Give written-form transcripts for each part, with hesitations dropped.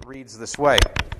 reads this way.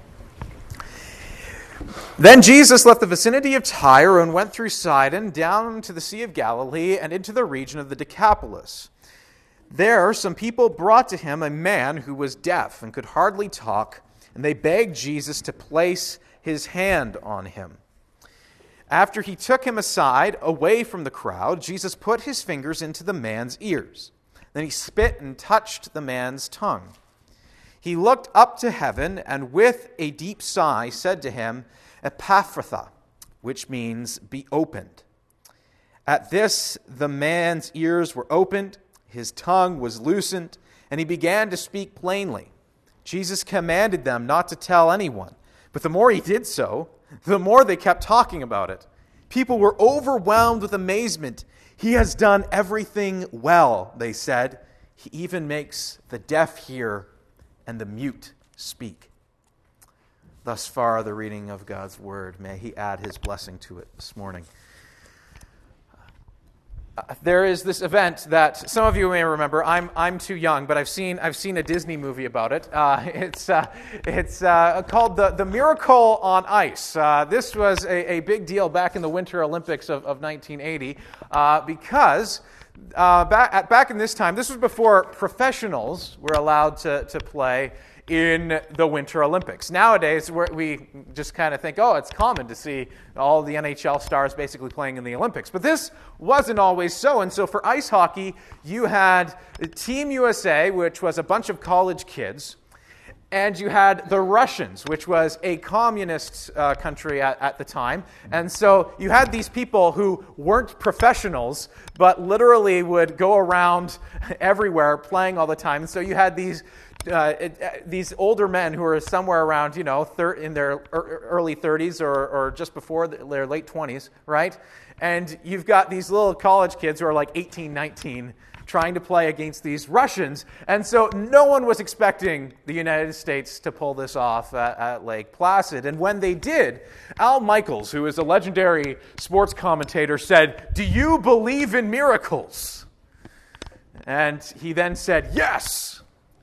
Then Jesus left the vicinity of Tyre and went through Sidon, down to the Sea of Galilee, and into the region of the Decapolis. There some people brought to him a man who was deaf and could hardly talk, and they begged Jesus to place his hand on him. After he took him aside, away from the crowd, Jesus put his fingers into the man's ears. Then he spit and touched the man's tongue. He looked up to heaven and with a deep sigh said to him, Ephphatha, which means be opened. At this, the man's ears were opened, his tongue was loosened, and he began to speak plainly. Jesus commanded them not to tell anyone, but the more he did so, the more they kept talking about it. People were overwhelmed with amazement. He has done everything well, they said. He even makes the deaf hear and the mute speak. Thus far, the reading of God's word. May he add his blessing to it this morning. There is this event that some of you may remember. I'm too young, but I've seen a Disney movie about it. It's called the Miracle on Ice. This was a big deal back in the Winter Olympics of 1980 because back in this time, this was before professionals were allowed to play in the Winter Olympics. Nowadays, we just kind of think, oh, it's common to see all the NHL stars basically playing in the Olympics. But this wasn't always so. And so for ice hockey, you had Team USA, which was a bunch of college kids, and you had the Russians, which was a communist country at the time. And so you had these people who weren't professionals, but literally would go around everywhere playing all the time. And so you had these older men who are somewhere around, in their early 30s or just before their late 20s, right? And you've got these little college kids who are like 18, 19, trying to play against these Russians. And so no one was expecting the United States to pull this off at Lake Placid. And when they did, Al Michaels, who is a legendary sports commentator, said, "Do you believe in miracles?" And he then said, "Yes."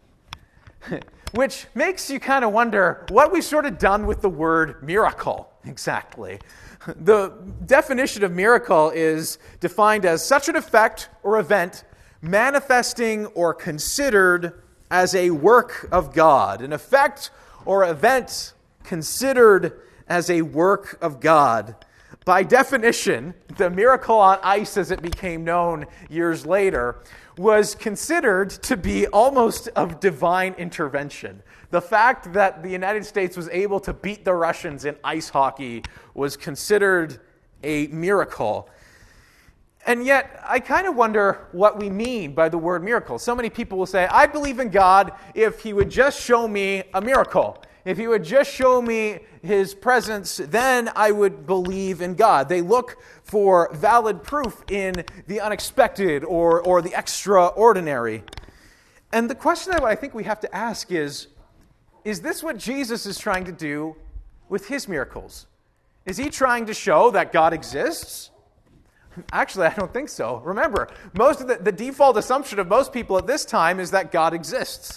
Which makes you kind of wonder what we've sort of done with the word miracle exactly. The definition of miracle is defined as such an effect or event manifesting or considered as a work of God. An effect or event considered as a work of God. By definition, the miracle on ice, as it became known years later, was considered to be almost of divine intervention. The fact that the United States was able to beat the Russians in ice hockey was considered a miracle. And yet, I kind of wonder what we mean by the word miracle. So many people will say, I believe in God if he would just show me a miracle. If he would just show me his presence, then I would believe in God. They look for valid proof in the unexpected or the extraordinary. And the question that I think we have to ask is this what Jesus is trying to do with his miracles? Is he trying to show that God exists? Actually, I don't think so. Remember, most of the default assumption of most people at this time is that God exists.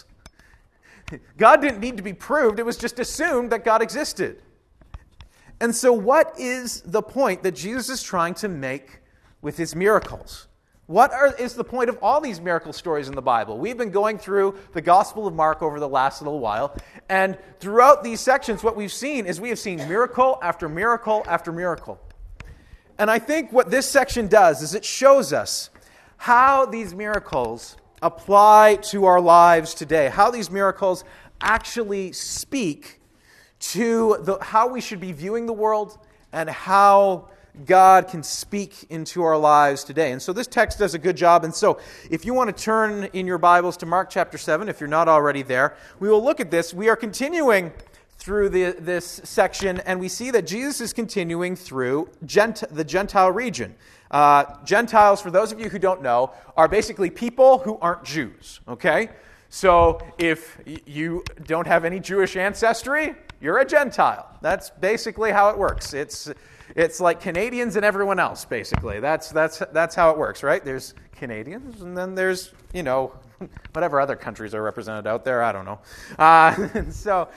God didn't need to be proved. It was just assumed that God existed. And so what is the point that Jesus is trying to make with his miracles? Is the point of all these miracle stories in the Bible? We've been going through the Gospel of Mark over the last little while, and throughout these sections, what we've seen is we have seen miracle after miracle after miracle. And I think what this section does is it shows us how these miracles apply to our lives today, how these miracles actually speak to how we should be viewing the world and how God can speak into our lives today. And so this text does a good job. And so if you want to turn in your Bibles to Mark chapter 7, if you're not already there, we will look at this. We are continuing through this section, and we see that Jesus is continuing through the Gentile region. Gentiles, for those of you who don't know, are basically people who aren't Jews, okay? So if you don't have any Jewish ancestry, you're a Gentile. That's basically how it works. It's like Canadians and everyone else, basically. That's how it works, right? There's Canadians, and then there's, whatever other countries are represented out there, I don't know. And so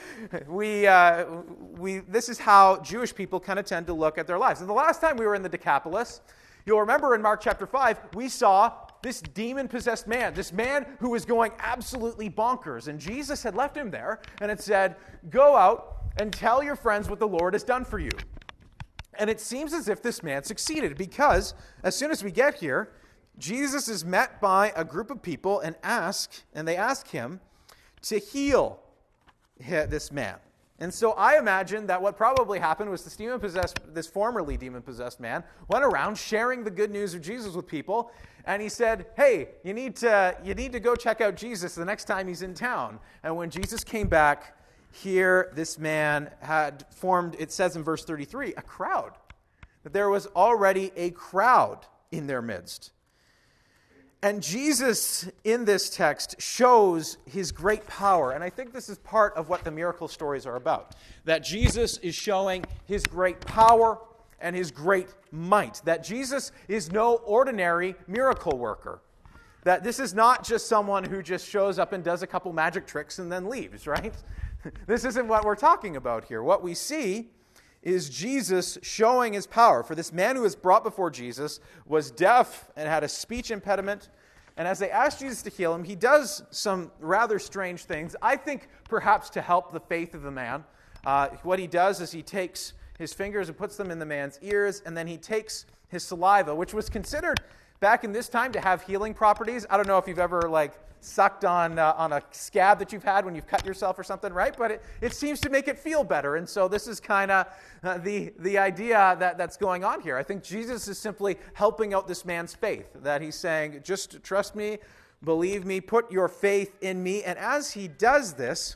this is how Jewish people kind of tend to look at their lives. And the last time we were in the Decapolis, you'll remember in Mark chapter 5, we saw this demon-possessed man, this man who was going absolutely bonkers. And Jesus had left him there, and it said, go out and tell your friends what the Lord has done for you. And it seems as if this man succeeded, because as soon as we get here, Jesus is met by a group of people and they ask him to heal this man. And so I imagine that what probably happened was this formerly demon-possessed man went around sharing the good news of Jesus with people, and he said, hey, you need to go check out Jesus the next time he's in town. And when Jesus came back, here this man had formed, it says in verse 33, a crowd. That there was already a crowd in their midst. And Jesus, in this text, shows his great power. And I think this is part of what the miracle stories are about. That Jesus is showing his great power and his great might. That Jesus is no ordinary miracle worker. That this is not just someone who just shows up and does a couple magic tricks and then leaves, right? This isn't what we're talking about here. What we see is Jesus showing his power. For this man who was brought before Jesus was deaf and had a speech impediment. And as they asked Jesus to heal him, he does some rather strange things, I think perhaps to help the faith of the man. What he does is he takes his fingers and puts them in the man's ears, and then he takes his saliva, which was considered back in this time to have healing properties. I don't know if you've ever sucked on a scab that you've had when you've cut yourself or something, right? But it seems to make it feel better. And so this is kind of the idea that's going on here. I think Jesus is simply helping out this man's faith, that he's saying, just trust me, believe me, put your faith in me. And as he does this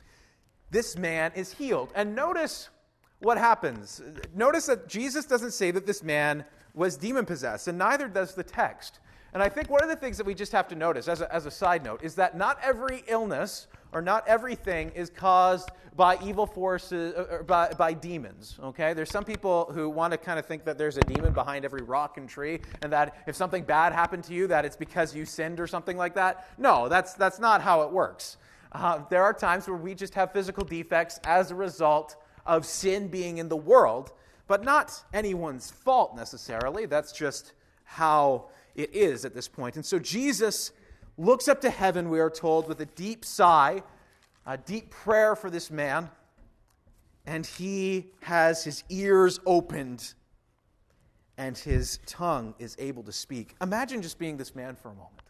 man is healed. And notice what happens. Notice that Jesus doesn't say that this man was demon-possessed, and neither does the text. And I think one of the things that we just have to notice, as a side note, is that not every illness or not everything is caused by evil forces, or by demons, okay? There's some people who want to kind of think that there's a demon behind every rock and tree, and that if something bad happened to you, that it's because you sinned or something like that. No, that's not how it works. There are times where we just have physical defects as a result of sin being in the world, but not anyone's fault necessarily. That's just how it is at this point. And so Jesus looks up to heaven, we are told, with a deep sigh, a deep prayer for this man, and he has his ears opened and his tongue is able to speak. Imagine just being this man for a moment.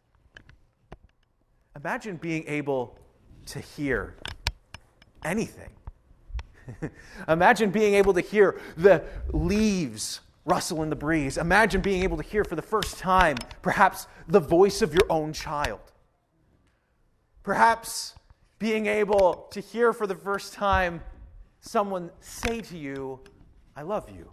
Imagine being able to hear anything. Imagine being able to hear the leaves rustle in the breeze. Imagine being able to hear for the first time, perhaps, the voice of your own child. Perhaps being able to hear for the first time someone say to you, I love you.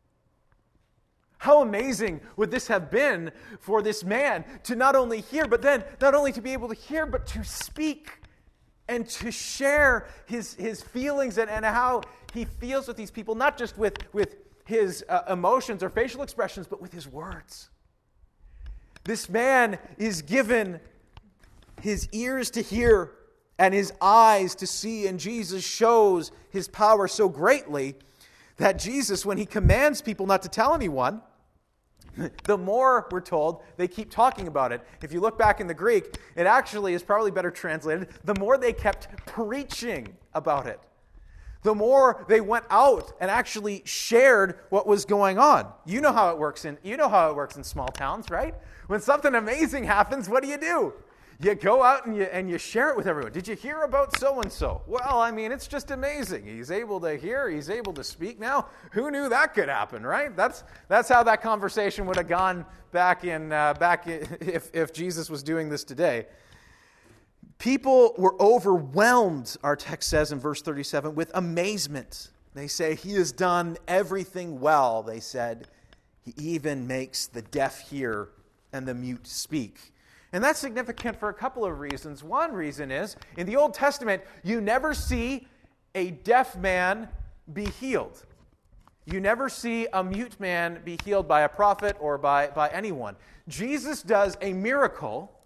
How amazing would this have been for this man to not only hear, but then not only to be able to hear, but to speak and to share his feelings and how he feels with these people, not just with his emotions or facial expressions, but with his words. This man is given his ears to hear and his eyes to see, and Jesus shows his power so greatly that Jesus, when he commands people not to tell anyone, the more, we're told, they keep talking about it. If you look back in the Greek, it actually is probably better translated, the more they kept preaching about it. The more they went out and actually shared what was going on. You know how it works in small towns, right? When something amazing happens, what do? You go out and you share it with everyone. Did you hear about so-and-so? Well, I mean, it's just amazing. He's able to hear. He's able to speak now. Who knew that could happen, right? That's how that conversation would have gone back if Jesus was doing this today. People were overwhelmed, our text says in verse 37, with amazement. They say, he has done everything well, they said. He even makes the deaf hear and the mute speak. And that's significant for a couple of reasons. One reason is, in the Old Testament, you never see a deaf man be healed. You never see a mute man be healed by a prophet or by anyone. Jesus does a miracle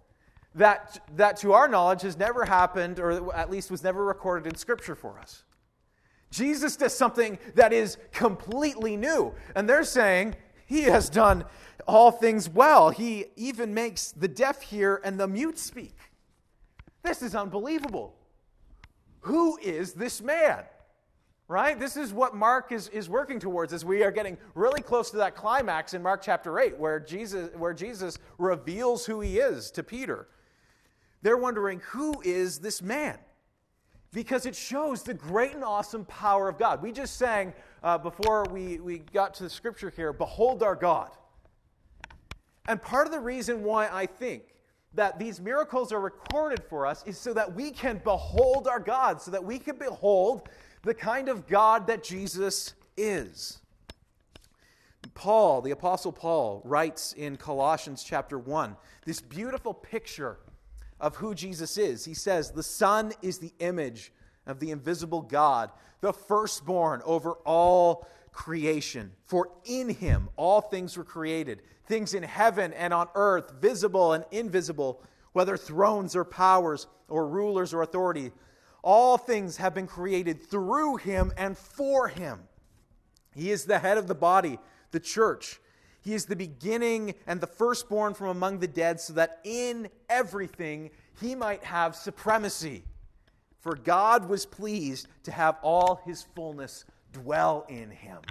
that to our knowledge has never happened, or at least was never recorded in Scripture for us. Jesus does something that is completely new. And they're saying, he has done all things well. He even makes the deaf hear and the mute speak. This is unbelievable. Who is this man? Right? This is what Mark is working towards as we are getting really close to that climax in Mark chapter 8 where Jesus reveals who he is to Peter. They're wondering, who is this man? Because it shows the great and awesome power of God. We just sang before we got to the scripture here, behold our God. And part of the reason why I think that these miracles are recorded for us is so that we can behold our God, so that we can behold the kind of God that Jesus is. Paul, the Apostle Paul, writes in Colossians chapter 1, this beautiful picture of who Jesus is. He says, the Son is the image of the invisible God, the firstborn over all creation. For in him all things were created, things in heaven and on earth, visible and invisible, whether thrones or powers or rulers or authority. All things have been created through him and for him. He is the head of the body, the church. He is the beginning and the firstborn from among the dead, so that in everything he might have supremacy. For God was pleased to have all his fullness dwell in him.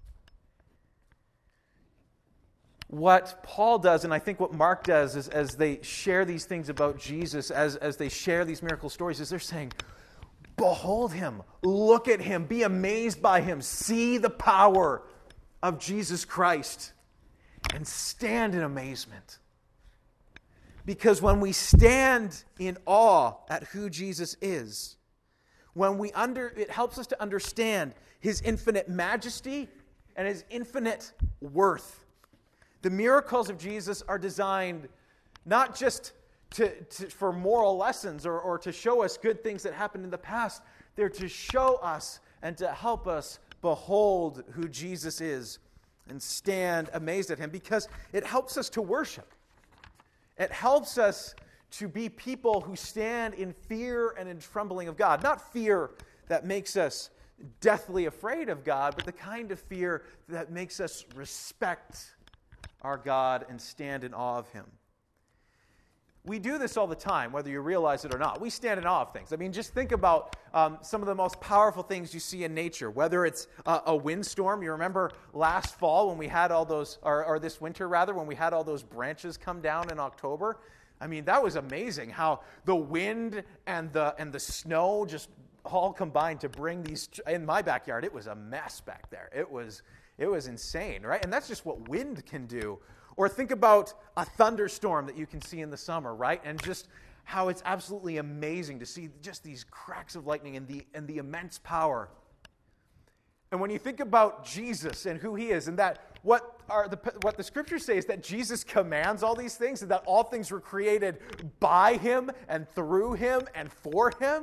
What Paul does, and I think what Mark does, is as they share these things about Jesus, as they share these miracle stories, is they're saying, behold him, look at him, be amazed by him, see the power of Jesus Christ, and stand in amazement. Because when we stand in awe at who Jesus is, it helps us to understand his infinite majesty and his infinite worth. The miracles of Jesus are designed not just for moral lessons or to show us good things that happened in the past. They're to show us and to help us behold who Jesus is and stand amazed at him, because it helps us to worship. It helps us to be people who stand in fear and in trembling of God. Not fear that makes us deathly afraid of God, but the kind of fear that makes us respect our God and stand in awe of him. We do this all the time, whether you realize it or not. We stand in awe of things. I mean, just think about some of the most powerful things you see in nature, whether it's a windstorm. You remember last fall when we had all those, or this winter rather, when we had all those branches come down in October. I mean, that was amazing how the wind and the snow just all combined to bring these. In my backyard, it was a mess back there. It was insane, right? And that's just what wind can do. Or think about a thunderstorm that you can see in the summer, right? And just how it's absolutely amazing to see just these cracks of lightning and the immense power. And when you think about Jesus and who he is, and that what the scriptures say is that Jesus commands all these things, and that all things were created by him and through him and for him.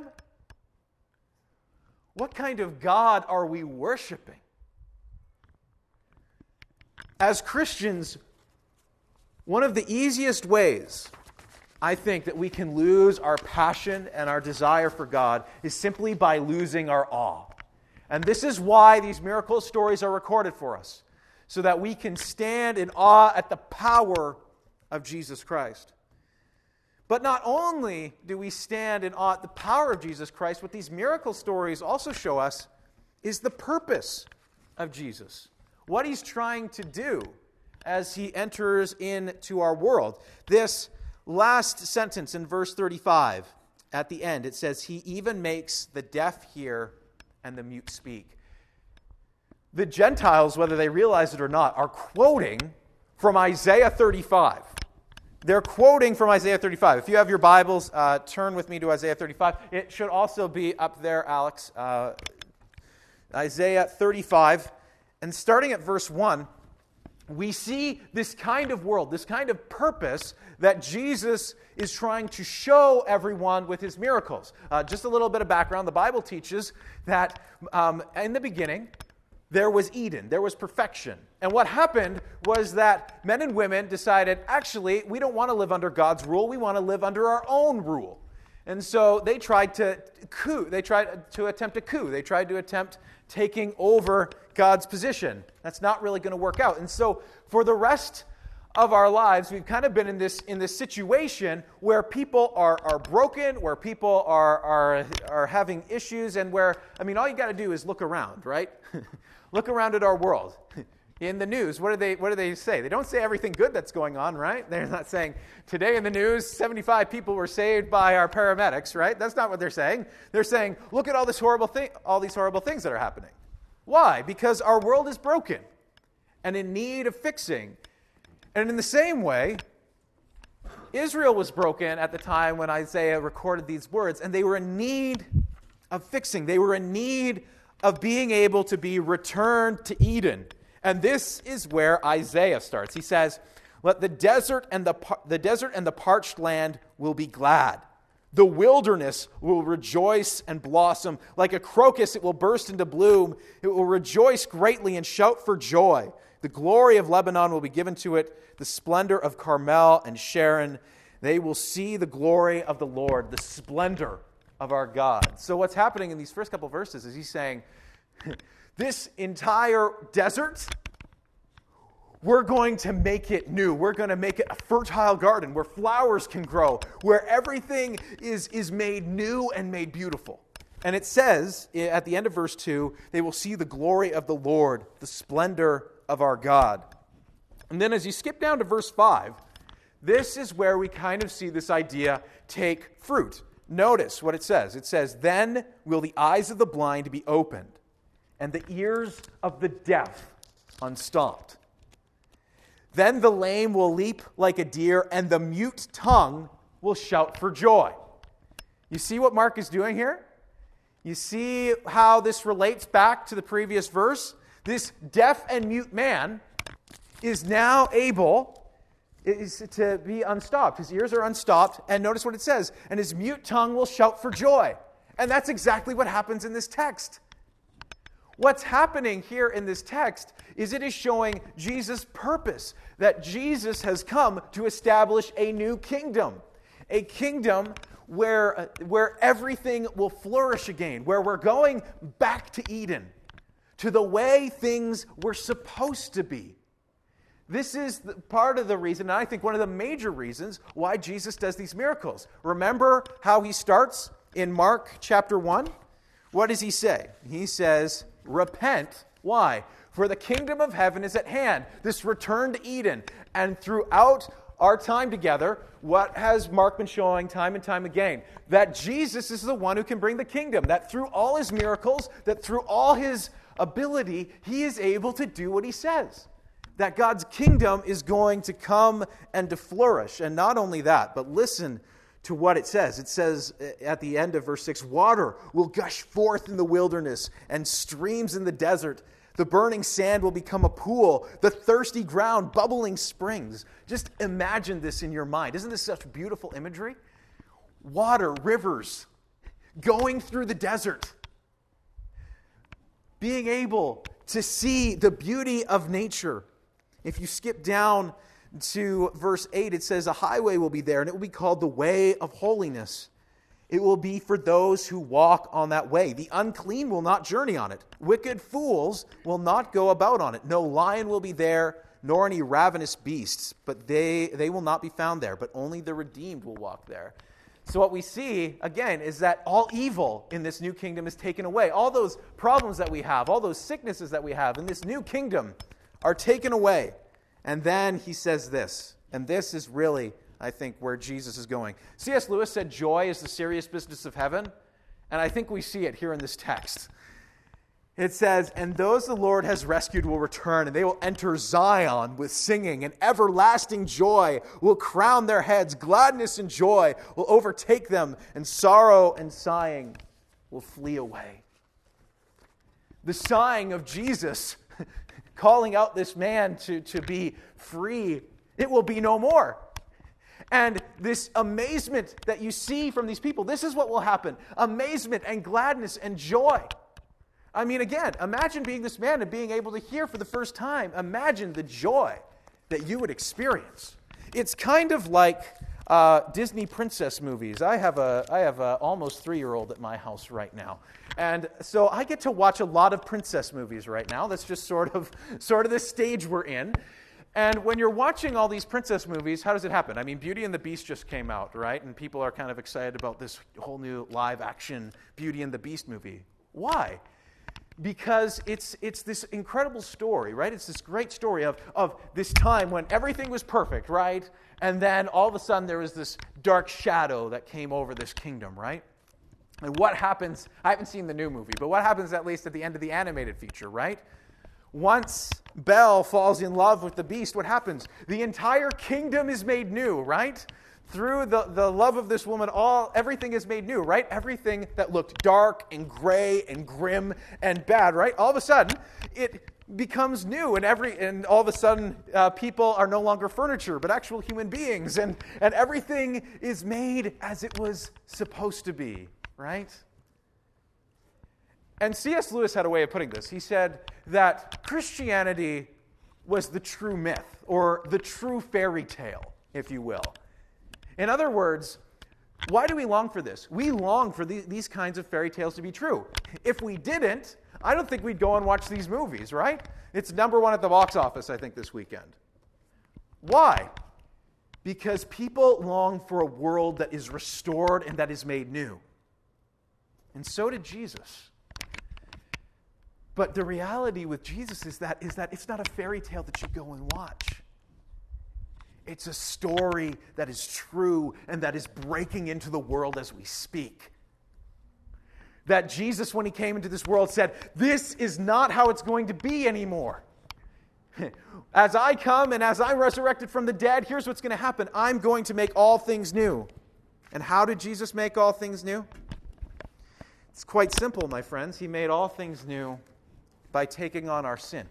What kind of God are we worshiping? As Christians, one of the easiest ways, I think, that we can lose our passion and our desire for God is simply by losing our awe. And this is why these miracle stories are recorded for us, so that we can stand in awe at the power of Jesus Christ. But not only do we stand in awe at the power of Jesus Christ, what these miracle stories also show us is the purpose of Jesus, what he's trying to do as he enters into our world. This last sentence in verse 35, at the end, it says, he even makes the deaf hear and the mute speak. The Gentiles, whether they realize it or not, are quoting from Isaiah 35. They're quoting from Isaiah 35. If you have your Bibles, turn with me to Isaiah 35. It should also be up there, Alex. Isaiah 35. And starting at verse 1, we see this kind of world, this kind of purpose that Jesus is trying to show everyone with his miracles. Just a little bit of background. The Bible teaches that in the beginning, there was Eden, there was perfection. And what happened was that men and women decided, actually, we don't want to live under God's rule, we want to live under our own rule. And so they tried to attempt a coup. They tried to attempt taking over God's position. That's not really going to work out. And so for the rest of our lives, we've kind of been in this situation where people are broken, where people are having issues, and where, all you got to do is look around, right? Look around at our world. In the news, what do they say? They don't say everything good that's going on, right? They're not saying, today in the news, 75 people were saved by our paramedics, right? That's not what they're saying. They're saying, look at all these horrible things that are happening. Why? Because our world is broken and in need of fixing. And in the same way, Israel was broken at the time when Isaiah recorded these words, and they were in need of fixing. They were in need of being able to be returned to Eden. And this is where Isaiah starts. He says, "Let the desert and the parched land will be glad. The wilderness will rejoice and blossom. Like a crocus, it will burst into bloom. It will rejoice greatly and shout for joy. The glory of Lebanon will be given to it, the splendor of Carmel and Sharon. They will see the glory of the Lord, the splendor of our God." So what's happening in these first couple verses is he's saying, this entire desert, we're going to make it new. We're going to make it a fertile garden where flowers can grow, where everything is made new and made beautiful. And it says at the end of verse 2, they will see the glory of the Lord, the splendor of our God. And then as you skip down to verse 5, this is where we kind of see this idea take fruit. Notice what it says. It says, "Then will the eyes of the blind be opened, and the ears of the deaf unstopped. Then the lame will leap like a deer, and the mute tongue will shout for joy." You see what Mark is doing here? You see how this relates back to the previous verse? This deaf and mute man is now able to be unstopped. His ears are unstopped, and notice what it says, "And his mute tongue will shout for joy." And that's exactly what happens in this text. What's happening here in this text is it is showing Jesus' purpose, that Jesus has come to establish a new kingdom, a kingdom where everything will flourish again, where we're going back to Eden, to the way things were supposed to be. This is part of the reason, and I think one of the major reasons, why Jesus does these miracles. Remember how he starts in Mark chapter 1? What does he say? He says, "Repent." Why? "For the kingdom of heaven is at hand." This return to Eden. And throughout our time together, what has Mark been showing time and time again? That Jesus is the one who can bring the kingdom. That through all his miracles, that through all his ability, he is able to do what he says. That God's kingdom is going to come and to flourish. And not only that, but listen to what it says. It says at the end of verse 6, "Water will gush forth in the wilderness and streams in the desert. The burning sand will become a pool, the thirsty ground bubbling springs." Just imagine this in your mind. Isn't this such beautiful imagery? Water, rivers, going through the desert. Being able to see the beauty of nature. If you skip down to verse 8, it says, "A highway will be there, and it will be called the way of holiness. It will be for those who walk on that way. The unclean will not journey on it. Wicked fools will not go about on it. No lion will be there, nor any ravenous beasts, but they will not be found there, but only the redeemed will walk there." So what we see, again, is that all evil in this new kingdom is taken away. All those problems that we have, all those sicknesses that we have in this new kingdom are taken away. And then he says this, and this is really, I think, where Jesus is going. C.S. Lewis said joy is the serious business of heaven, and I think we see it here in this text. It says, "And those the Lord has rescued will return, and they will enter Zion with singing, and everlasting joy will crown their heads. Gladness and joy will overtake them, and sorrow and sighing will flee away." The sighing of Jesus calling out this man to be free, it will be no more. And this amazement that you see from these people, this is what will happen. Amazement and gladness and joy. I mean, again, imagine being this man and being able to hear for the first time. Imagine the joy that you would experience. It's kind of like Disney princess movies. I have a almost 3-year-old at my house right now. And so I get to watch a lot of princess movies right now. That's just sort of the stage we're in. And when you're watching all these princess movies, how does it happen? I mean, Beauty and the Beast just came out, right? And people are kind of excited about this whole new live-action Beauty and the Beast movie. Why? Because it's this incredible story, right? It's this great story of this time when everything was perfect, right? And then all of a sudden there was this dark shadow that came over this kingdom, right? And what happens, I haven't seen the new movie, but what happens at least at the end of the animated feature, right? Once Belle falls in love with the Beast, what happens? The entire kingdom is made new, right? Through the love of this woman, everything is made new, right? Everything that looked dark and gray and grim and bad, right? All of a sudden, it becomes new, and all of a sudden, people are no longer furniture, but actual human beings, and everything is made as it was supposed to be, right? And C.S. Lewis had a way of putting this. He said that Christianity was the true myth, or the true fairy tale, if you will. In other words, why do we long for this? We long for these kinds of fairy tales to be true. If we didn't, I don't think we'd go and watch these movies, right? It's number 1 at the box office, I think, this weekend. Why? Because people long for a world that is restored and that is made new. And so did Jesus. But the reality with Jesus is that it's not a fairy tale that you go and watch. It's a story that is true and that is breaking into the world as we speak. That Jesus, when he came into this world, said, this is not how it's going to be anymore. As I come and as I'm resurrected from the dead, here's what's going to happen. I'm going to make all things new. And how did Jesus make all things new? It's quite simple, my friends. He made all things new by taking on our sin.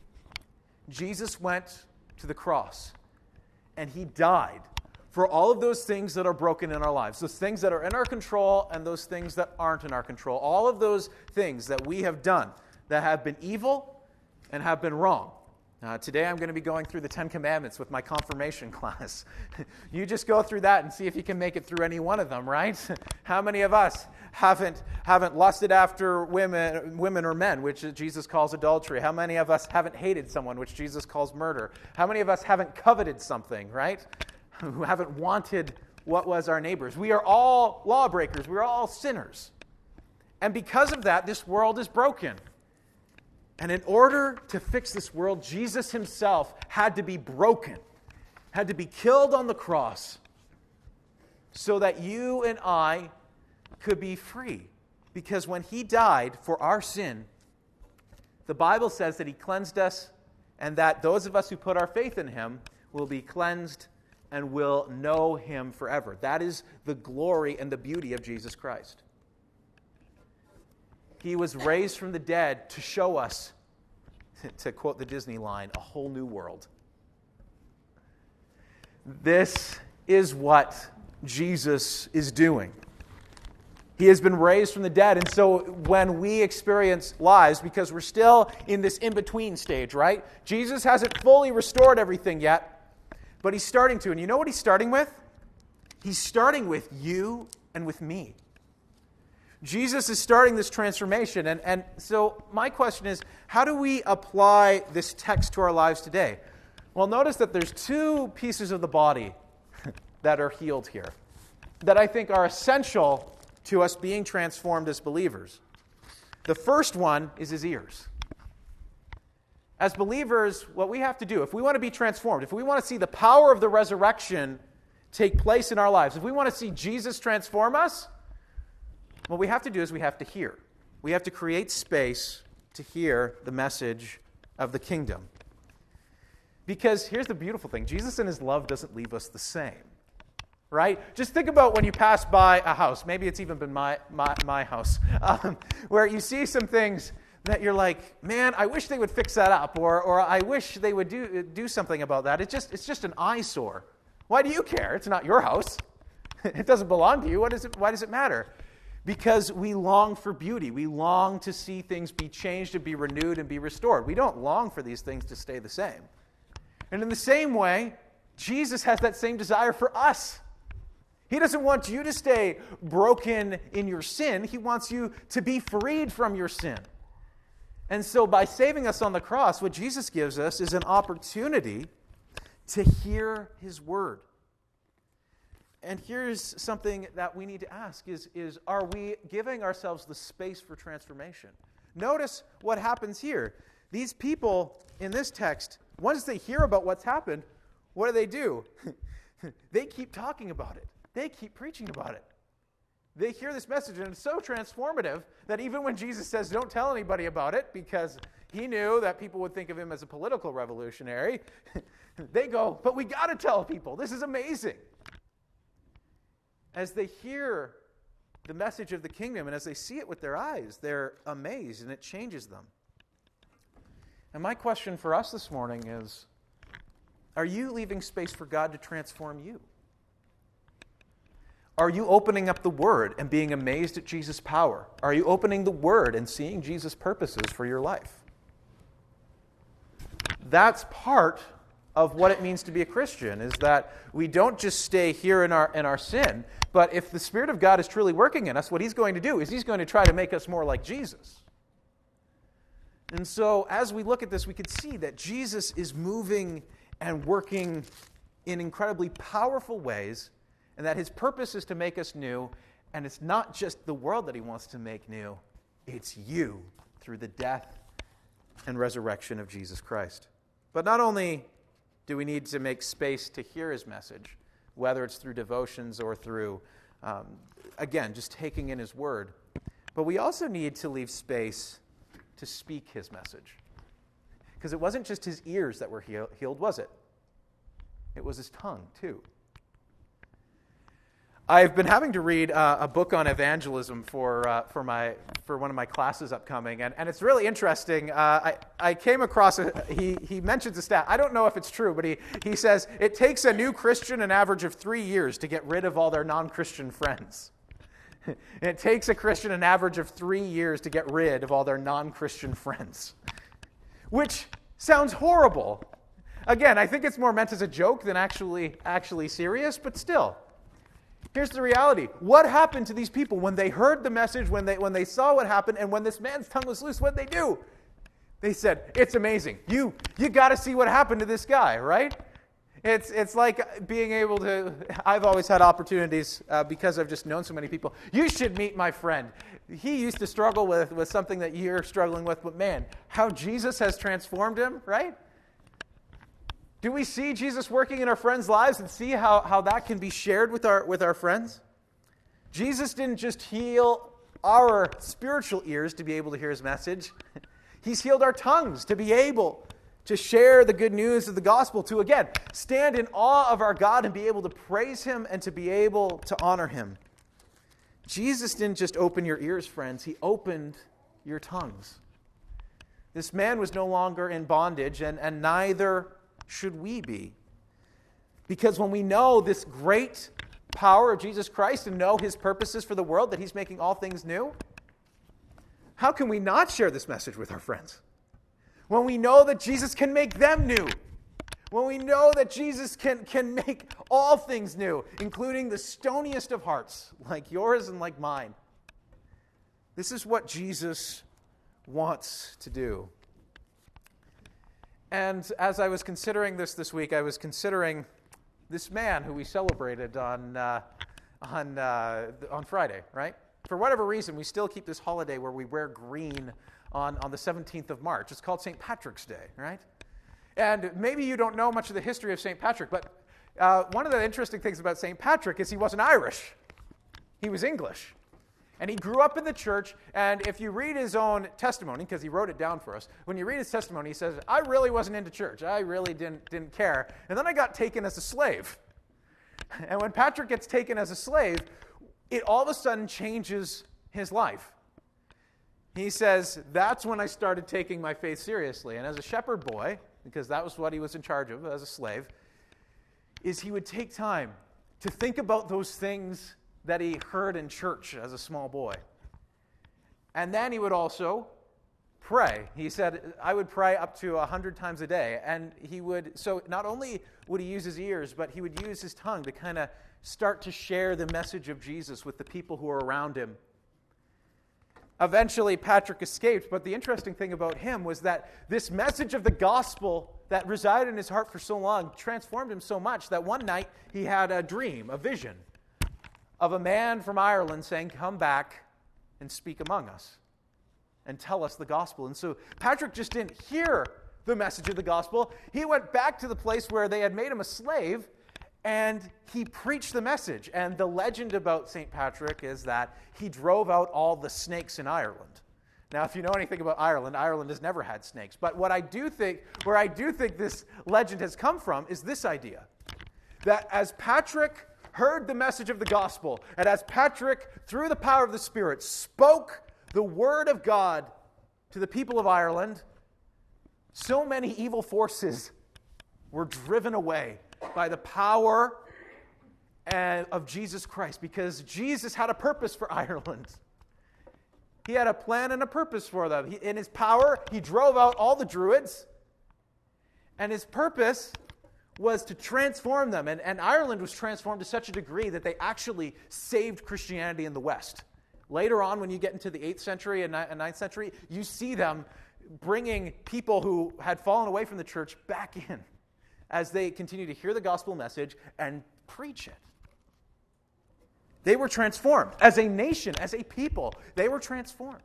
Jesus went to the cross, and he died for all of those things that are broken in our lives, those things that are in our control and those things that aren't in our control, all of those things that we have done that have been evil and have been wrong. Today I'm going to be going through the 10 Commandments with my confirmation class. You just go through that and see if you can make it through any one of them, right? How many of us haven't lusted after women or men, which Jesus calls adultery? How many of us haven't hated someone, which Jesus calls murder? How many of us haven't coveted something, right? Who haven't wanted what was our neighbor's? We are all lawbreakers. We are all sinners. And because of that, this world is broken. And in order to fix this world, Jesus himself had to be broken, had to be killed on the cross so that you and I could be free. Because when he died for our sin, the Bible says that he cleansed us and that those of us who put our faith in him will be cleansed and will know him forever. That is the glory and the beauty of Jesus Christ. He was raised from the dead to show us, to quote the Disney line, a whole new world. This is what Jesus is doing. He has been raised from the dead, and so when we experience lives, because we're still in this in-between stage, right? Jesus hasn't fully restored everything yet, but he's starting to. And you know what he's starting with? He's starting with you and with me. Jesus is starting this transformation, and so my question is, how do we apply this text to our lives today? Well, notice that there's 2 pieces of the body that are healed here that I think are essential to us being transformed as believers. The first one is his ears. As believers, what we have to do, if we want to be transformed, if we want to see the power of the resurrection take place in our lives, if we want to see Jesus transform us, what we have to do is we have to hear. We have to create space to hear the message of the kingdom. Because here's the beautiful thing. Jesus in his love doesn't leave us the same. Right? Just think about when you pass by a house. Maybe it's even been my house. Where you see some things that you're like, man, I wish they would fix that up. Or I wish they would do something about that. It's just an eyesore. Why do you care? It's not your house. It doesn't belong to you. Why does it matter? because we long for beauty. We long to see things be changed and be renewed and be restored. We don't long for these things to stay the same. And in the same way, Jesus has that same desire for us. He doesn't want you to stay broken in your sin. He wants you to be freed from your sin. And so by saving us on the cross, what Jesus gives us is an opportunity to hear his word. And here's something that we need to ask is are we giving ourselves the space for transformation? Notice what happens here. These people in this text, once they hear about what's happened, what do? They keep talking about it. They keep preaching about it. They hear this message, and it's so transformative that even when Jesus says, don't tell anybody about it, because he knew that people would think of him as a political revolutionary, they go, but we got to tell people. This is amazing. As they hear the message of the kingdom and as they see it with their eyes, they're amazed, and it changes them. And my question for us this morning is, are you leaving space for God to transform you? Are you opening up the Word and being amazed at Jesus' power? Are you opening the Word and seeing Jesus' purposes for your life? That's part of what it means to be a Christian, is that we don't just stay here in our sin, but if the Spirit of God is truly working in us, what he's going to do is he's going to try to make us more like Jesus. And so as we look at this, we can see that Jesus is moving and working in incredibly powerful ways, and that his purpose is to make us new, and it's not just the world that he wants to make new, it's you through the death and resurrection of Jesus Christ. But not only do we need to make space to hear his message, whether it's through devotions or through, again, just taking in his word, but we also need to leave space to speak his message. Because it wasn't just his ears that were healed, was it? It was his tongue, too. I've been having to read a book on evangelism for one of my classes upcoming, and it's really interesting. I came across he mentions a stat. I don't know if it's true, but he says it takes a new Christian an average of 3 years to get rid of all their non-Christian friends. It takes a Christian an average of 3 years to get rid of all their non-Christian friends, which sounds horrible. Again, I think it's more meant as a joke than actually serious, but still. Here's the reality. What happened to these people when they heard the message, when they saw what happened, and when this man's tongue was loose, what did they do? They said, it's amazing. You got to see what happened to this guy, right? It's like being able to, I've always had opportunities because I've just known so many people. You should meet my friend. He used to struggle with something that you're struggling with, but man, how Jesus has transformed him, right? Do we see Jesus working in our friends' lives and see how that can be shared with our friends? Jesus didn't just heal our spiritual ears to be able to hear his message. He's healed our tongues to be able to share the good news of the gospel, to, again, stand in awe of our God and be able to praise him and to be able to honor him. Jesus didn't just open your ears, friends. He opened your tongues. This man was no longer in bondage, and neither should we be? Because when we know this great power of Jesus Christ and know his purposes for the world, that he's making all things new, how can we not share this message with our friends? When we know that Jesus can make them new, when we know that Jesus can make all things new, including the stoniest of hearts, like yours and like mine. This is what Jesus wants to do. And as I was considering this week, I was considering this man who we celebrated on Friday, right? For whatever reason, we still keep this holiday where we wear green on the 17th of March. It's called St. Patrick's Day, right? And maybe you don't know much of the history of St. Patrick, but one of the interesting things about St. Patrick is he wasn't Irish. He was English. And he grew up in the church, and if you read his own testimony, because he wrote it down for us, when you read his testimony, he says, I really wasn't into church. I really didn't care. And then I got taken as a slave. And when Patrick gets taken as a slave, it all of a sudden changes his life. He says, that's when I started taking my faith seriously. And as a shepherd boy, because that was what he was in charge of as a slave, is he would take time to think about those things that he heard in church as a small boy. And then he would also pray. He said, I would pray up to 100 times a day. And so not only would he use his ears, but he would use his tongue to kind of start to share the message of Jesus with the people who were around him. Eventually, Patrick escaped, but the interesting thing about him was that this message of the gospel that resided in his heart for so long transformed him so much that one night he had a dream, a vision, of a man from Ireland saying, come back and speak among us and tell us the gospel. And so Patrick just didn't hear the message of the gospel. He went back to the place where they had made him a slave, and he preached the message. And the legend about St. Patrick is that he drove out all the snakes in Ireland. Now, if you know anything about Ireland, Ireland has never had snakes. But where I do think this legend has come from is this idea, that as Patrick heard the message of the gospel, and as Patrick, through the power of the Spirit, spoke the word of God to the people of Ireland, so many evil forces were driven away by the power of Jesus Christ, because Jesus had a purpose for Ireland. He had a plan and a purpose for them. In his power, he drove out all the Druids, and his purpose was to transform them. And Ireland was transformed to such a degree that they actually saved Christianity in the West. Later on, when you get into the 8th century and 9th century, you see them bringing people who had fallen away from the church back in as they continue to hear the gospel message and preach it. They were transformed. As a nation, as a people, they were transformed.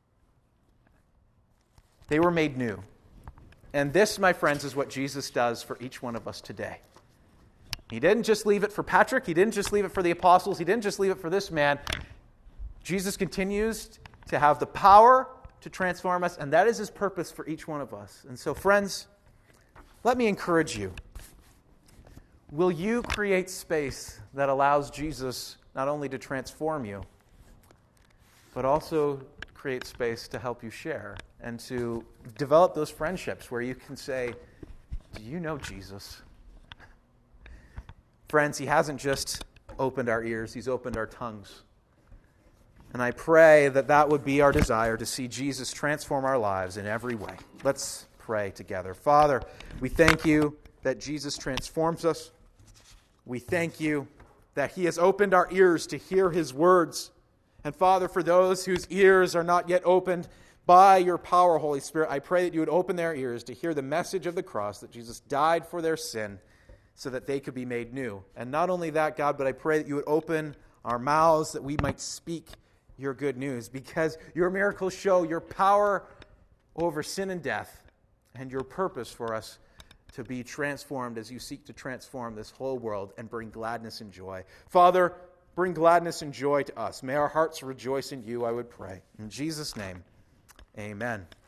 They were made new. And this, my friends, is what Jesus does for each one of us today. He didn't just leave it for Patrick. He didn't just leave it for the apostles. He didn't just leave it for this man. Jesus continues to have the power to transform us, and that is his purpose for each one of us. And so, friends, let me encourage you. Will you create space that allows Jesus not only to transform you, but also create space to help you share and to develop those friendships where you can say, do you know Jesus? Friends, he hasn't just opened our ears, he's opened our tongues. And I pray that that would be our desire, to see Jesus transform our lives in every way. Let's pray together. Father, we thank you that Jesus transforms us. We thank you that he has opened our ears to hear his words. And Father, for those whose ears are not yet opened by your power, Holy Spirit, I pray that you would open their ears to hear the message of the cross, that Jesus died for their sin so that they could be made new. And not only that, God, but I pray that you would open our mouths that we might speak your good news, because your miracles show your power over sin and death and your purpose for us to be transformed as you seek to transform this whole world and bring gladness and joy. Father, bring gladness and joy to us. May our hearts rejoice in you, I would pray. In Jesus' name, amen.